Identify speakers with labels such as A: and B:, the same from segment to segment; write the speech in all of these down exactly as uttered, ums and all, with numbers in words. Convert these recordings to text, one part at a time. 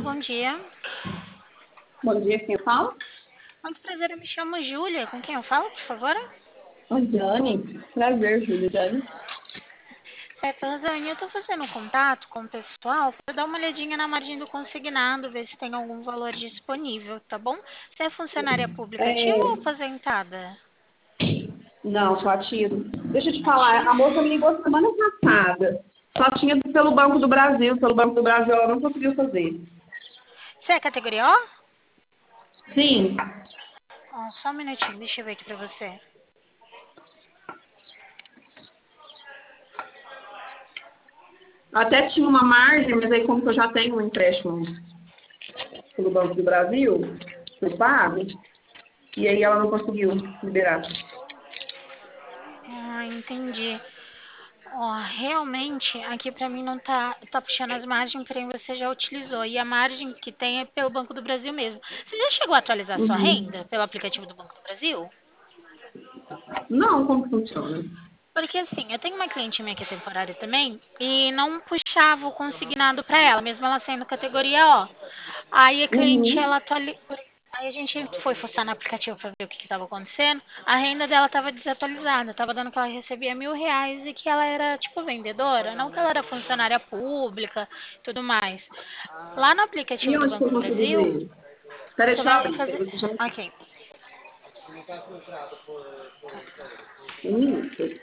A: bom dia.
B: Bom dia, quem fala?
A: Muito prazer, eu me chamo Júlia. Com quem eu falo, por favor?
B: Oi, Jane. Prazer, Júlia, Jane.
A: Certo, Rosane, eu estou fazendo um contato com o pessoal para dar uma olhadinha na margem do consignado, ver se tem algum valor disponível, tá bom? Você é funcionária pública ativa ou
B: É,
A: aposentada?
B: não, só ativo. Deixa eu te falar,
A: Ativa.
B: a moça me ligou semana passada. Só tinha pelo Banco do Brasil. Pelo Banco do Brasil ela não conseguiu fazer.
A: Você é categoria O?
B: Sim.
A: Ó, só um minutinho, deixa eu ver aqui para você.
B: Até tinha uma margem, mas aí como que eu já tenho um empréstimo pelo Banco do Brasil, eu pago, e aí ela não conseguiu liberar.
A: Ah, entendi. Ó, realmente, aqui para mim não tá, tá puxando as margens, porém você já utilizou. E a margem que tem é pelo Banco do Brasil mesmo. Você já chegou a atualizar sua
B: Uhum.
A: renda pelo aplicativo do Banco do Brasil?
B: Não, como que funciona?
A: Porque assim, eu tenho uma cliente minha que é temporária também e não puxava o consignado para ela, mesmo ela sendo categoria O. Aí a cliente,
B: Uhum.
A: ela atuali... Aí a gente foi fuçar no aplicativo para ver o que estava acontecendo. A renda dela estava desatualizada, estava dando que ela recebia mil reais e que ela era tipo vendedora, não que ela era funcionária pública, tudo mais. Lá no
B: E
A: aplicativo do
B: onde que
A: Banco
B: eu
A: do
B: consigo
A: Brasil,
B: ver? Espera,
A: você
B: deixa eu
A: vai
B: abrir, que aí
A: fazer.
B: você já...
A: Ok.
B: Um minuto.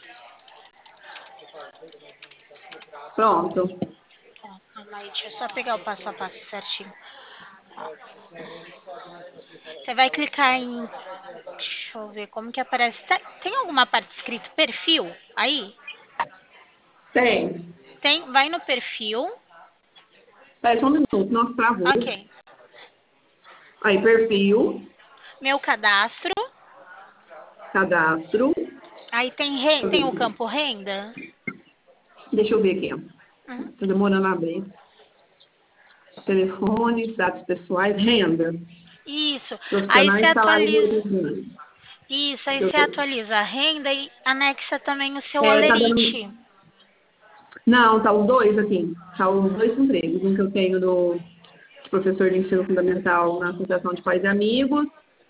B: Pronto.
A: Ó, calma aí, deixa eu só pegar o passo a passo certinho. Ó, você vai clicar em. Deixa eu ver como que aparece. Tem tem alguma parte escrito perfil aí?
B: Tem.
A: Tem, vai no perfil.
B: Espera só um minuto. Nossa, travou.
A: Ok.
B: Aí, perfil,
A: Meu cadastro.
B: cadastro.
A: Aí tem,
B: Deixa
A: re-
B: eu
A: tem
B: ver
A: o
B: aqui.
A: campo renda.
B: Deixa eu ver aqui.
A: Uhum.
B: Tá demorando a abrir. Telefone, dados pessoais, renda.
A: Isso. Aí você
B: Profissionais, salários e
A: atualiza.
B: originais.
A: Isso, aí
B: Deixa eu
A: você
B: ver.
A: atualiza a renda e anexa também o seu
B: É, tá dando...
A: olerite.
B: Não, tá os dois aqui. Tá os dois empregos. Um que eu tenho do professor de ensino fundamental na Associação de Pais e Amigos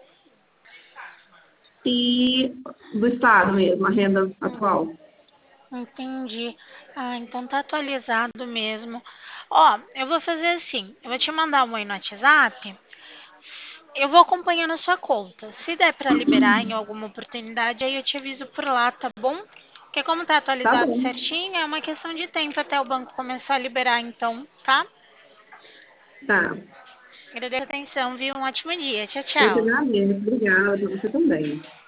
B: e do Estado mesmo, a renda
A: Uhum.
B: atual.
A: Entendi. Ah, então tá atualizado mesmo. Ó, eu vou fazer assim, eu vou te mandar um oi no WhatsApp, eu vou acompanhando a sua conta. Se der pra liberar em alguma oportunidade, aí eu te aviso por lá, tá bom? Porque como tá
B: Tá
A: atualizado
B: bom.
A: certinho, é uma questão de tempo até o banco começar a liberar, então, tá?
B: Tá.
A: Agradeço a atenção, viu? Um ótimo dia. Tchau,
B: Eu te
A: tchau.
B: agradeço. Obrigada. Você também.